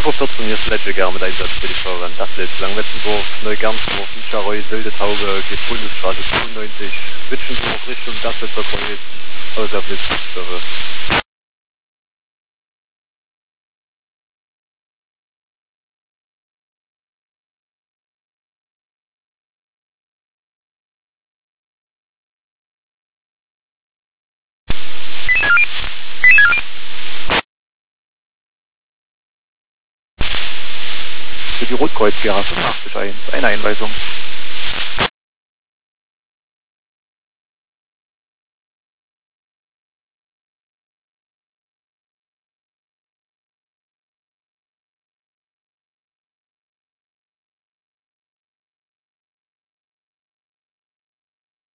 11:14 Uhr Sledge gerne mit Einsatz für die Feuerwehr. Das ist Langwetzenburg, Neugernsdorf, Nischareu, Wildetauge, geht Bundesstraße 92, Witschendorf Richtung Daswitzer Kreuz, außer Blitzstoffe. Für die Rotkreuz GH 85 eine Einweisung.